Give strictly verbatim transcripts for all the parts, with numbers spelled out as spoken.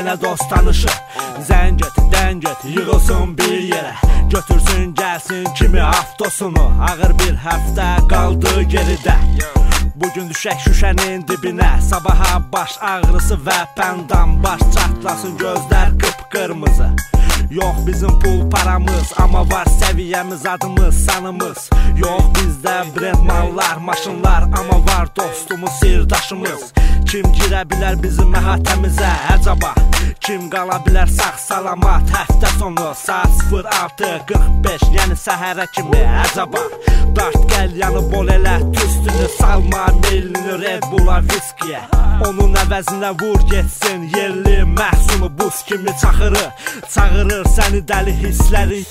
yenə dost tanışır. Zəng et, dəng et, yığılsın bir yerə, götürsün gəlsin kimi avtosunu. Ağır bir həftə qaldı geridə, bugün düşək şüşənin dibinə. Sabaha baş ağrısı və pəndam baş çatlasın, gözlər qıpqırmızı. Yox bizim pul paramız, amma var səviyyəmiz, adımız, sanımız. Yox bizdə brend mallar, maşınlar, amma var dostumuz, sirdaşımız. Kim girə bilər bizim əhatəmizə əcaba? Kim qala bilər sağ salamat? Həftə sonu saat sıfır altı qırx beş, yəni səhərə kimi əcaba? Dart gəl yanı bol elə tüstünü, salma meylini Red Bull'a, viskiyə. Onun əvəzinə vur getsin yerli məhsulu, buz kimi çaxırı çağırır səni dəli hissləri.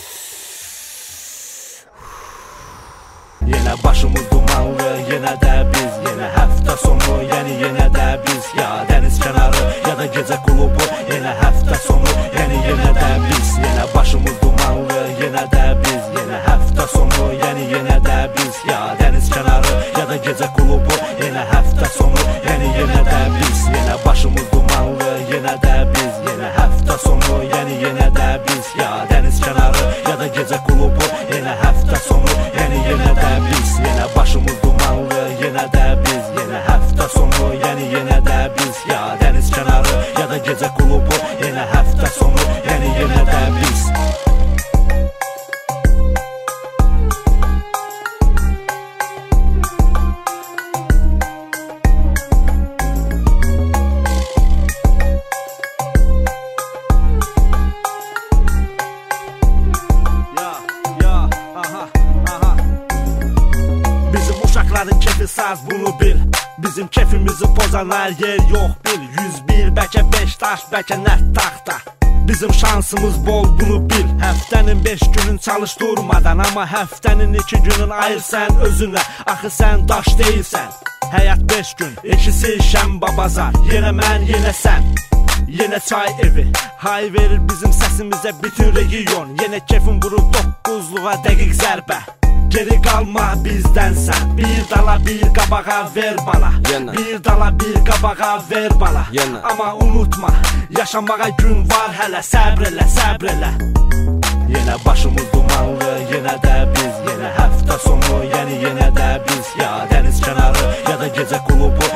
Yenə başımız dumanlı, yenə də biz, yenə həftə sonu, yəni yenə də biz. Ya dəniz kənarı, ya da gecə klubu, yenə həftə sonu, yəni yenə də biz. Yenə başımız dumanlı, yenə də biz, yenə həftə sonu, yəni yenə də biz. Ya dəniz kənarı, ya da gecə klubu, yenə həftə sonu, yəni yenə də biz. Yenə başımız dumanlı, yenə də biz, yenə həftə sonu, yəni yenə də biz. Ya dəniz kənarı, ya da gecə klubu, yenə həftə sonu, yəni yenə də biz. Yenə başımız dumanlı, yenə də biz, yenə həftə sonu, yəni yenə də biz. Ya dəniz kənarı, ya da gecə klubu, yenə həftə sonu, yəni yenə də biz. Kefi saz bunu bil, bizim kefimizi pozan hər yer yox bil. Yüz bir, bəlkə beş daş, bəlkə nət taxta. Bizim şansımız bol bunu bil. Həftənin beş günün çalış durmadan, amma həftənin iki günün ayır sən özünə. Axı sən daş deyilsən. Həyat beş gün, ikisi şənbə bazar. Yenə mən, yenə sən, yenə çay evi. Hay verir bizim səsimizə bütün region. Yenə kefin vurur doqquzluğa dəqiq zərbə. Geri qalma bizdənsən, bir dala bir qabağa ver bala. Yenə. Bir dala bir qabağa ver bala. Yenə. Amma unutma, yaşamağa gün var hələ, səbr elə, səbr elə. Yenə başımız dumanlı, yenə də biz, yenə həftə sonu, yəni yenə də biz. Ya dəniz kənarı, ya da gecə klubu,